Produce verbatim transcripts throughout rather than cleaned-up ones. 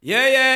Yeah, yeah.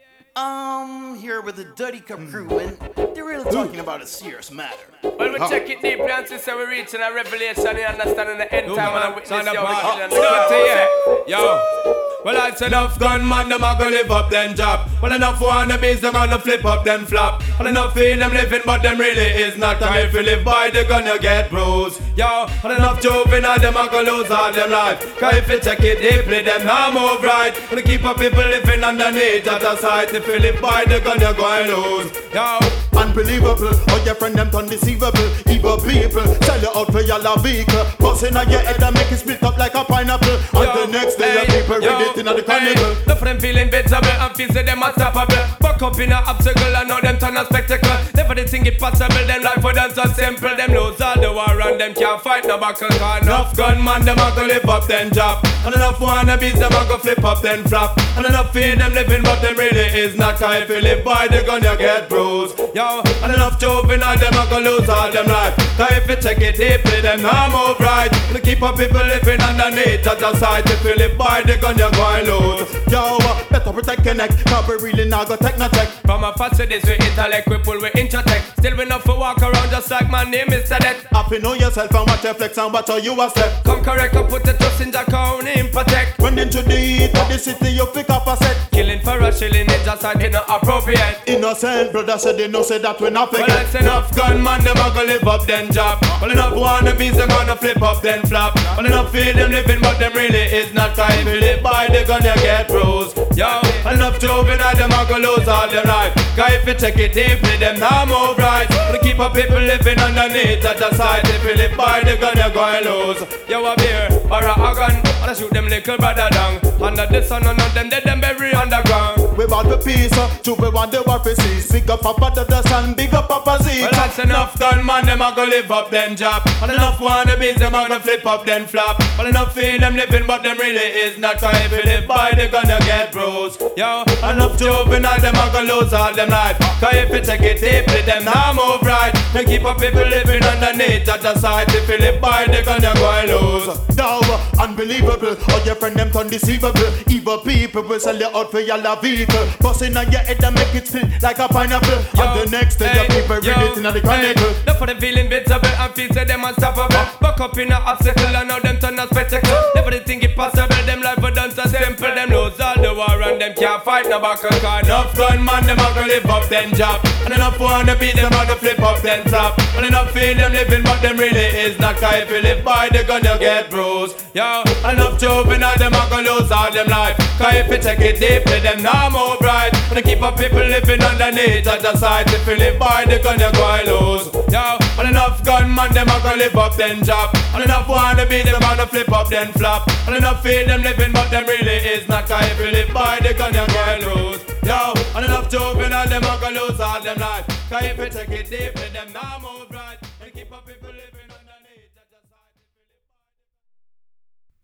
Um, here with the Dirty Cup crew, and they're really talking about a serious matter. Well, we check it deeply and see so we reaching a revelation and understanding the end Yo, time man, and witness sound yo, up, we man. killing the Start crowd. to yeah. Yo. Well, I said enough gunman, them a go live up them job. Well, enough wannabes, them gonna flip up them flop. Well, enough feel them living, but them really is not. And if you live by, they gonna get bruised. Yo, well, enough juvenile, them a go lose all them life. Cause if you check it deeply, them not move right. Gonna keep up people living underneath at the side. If you live by, they gonna go and lose. Yo. Unbelievable, how your friend them turn deceivable. Evil people, sell you out for your love vehicle. Busting on your head and make it split up like a pineapple. And Yo, the next day, hey, the people read yo, it in the hey, carnival. the friend feeling bettable and feel say them unstoppable. Buck up in a obstacle and now them turn a spectacle. Never they think it possible, them life for them so simple. Them lose all the war and them can't fight no battle. Cause enough gunman, them a go live up them job. And enough wannabes, them a go flip up them flop. And enough fear them living, but them really is not. Cause if you live by, they gonna get bruised. Yo, and enough juvenile, them a go lose all them life. Cause if you check it deeply, them not move right. To keep up people living underneath at the side. If you live by, they gonna go and lose. Yo, uh, better protect your neck, cause we really not go take no tech. From a fast to this, we intellect, we pull, we intratech. Still we enough to walk around just like my name is Sadet. Happy know yourself and watch your flex and watch how you a step. Come correct and put the trust in the crown, in protect. When into the heat of the city, you pick up a set. Killing for a shilling, it just ain't not appropriate. Innocent brother said they know say that we not Well, forget. it's enough gunman, them a go live up them job. Well, enough wannabes, they gonna flip up them flop. Well, enough feel them living, but them really is not. Cause if you live by, they gonna get bruised. Yo, enough juvenile, them a go lose all them life. Cause if you check it deeply, them not move right. To keep up people living underneath at the side. If you live by, they gonna go and lose. Yo, a beer or a gun, wanna shoot them little brother down. Under the sun, none of them dead, them bury underground. We want the peace, uh, to we want the war for cease. Big up Papa the dust and big up Papa Z. Well, that's enough gunman, them a go live up them job. And enough wannabes, them a gonna flip up them flop. Well, enough feel them living, but them really is not. Cause if you live by, they gonna get bruised. Yo, enough juvenile, them a go lose all them life. Cause if you check it deeply, them not move right. They keep up people living underneath at the side. If you live by, they gonna go and lose. Yo, uh, unbelievable, how your friend them turn deceivable. Evil people will sell you out for your love vehicle. Busting on your head and make it split like a pineapple. Yo, And the next day, hey, the people read yo, it in the chronicle. hey, Enough for them feeling bettable and feel say them unstoppable. Buck up in a obstacle and now them turn a spectacle. Never they think it possible, them life for done so simple. Them lose all the war and them can't fight no battle. Cause enough gunman, them a go live up them job. And enough wanna beat them a go flip up them top. And enough feel them living, but them really is not. Cause if you live by, they gonna get bruised. Yo, enough juvenile, them a go lose all them life. Cause if you check it deeply, them not move right. Gonna keep up people living underneath at the side. If you live by, they gonna go and lose. Yo, and enough gunman, them a go live up them job. And enough wanna be them gonna flip up them flop. And enough feel them living, but them really is not. Cause if you live by, they gonna go and lose. Yo, and enough juvenile, them a go lose all them life. Cause if you check it deeply, them not move right. Gonna keep up people living.